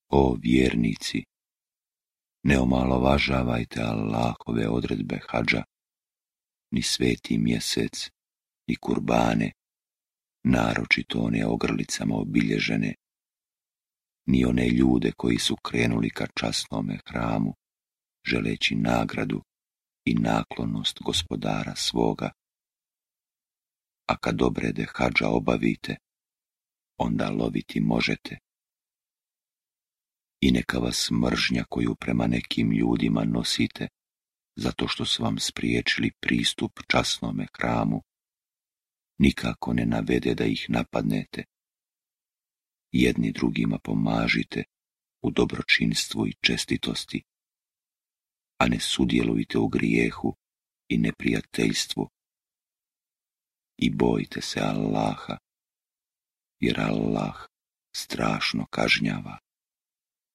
O vjernici, ne omalovažavajte Allahove odredbe hadža, ni sveti mjesec, ni kurbane, naročito one ogrlicama obilježene, ni one ljude koji su krenuli ka časnome hramu, želeći nagradu i naklonost gospodara svoga. A kad obrede hadža obavite, onda loviti možete. I neka vas mržnja koju prema nekim ljudima nosite, zato što su vam spriječili pristup časnome hramu, nikako ne navede da ih napadnete. Jedni drugima pomažite u dobročinstvu i čestitosti, a ne sudjelujte u grijehu i neprijateljstvu. I bojte se Allaha, jer Allah strašno kažnjava.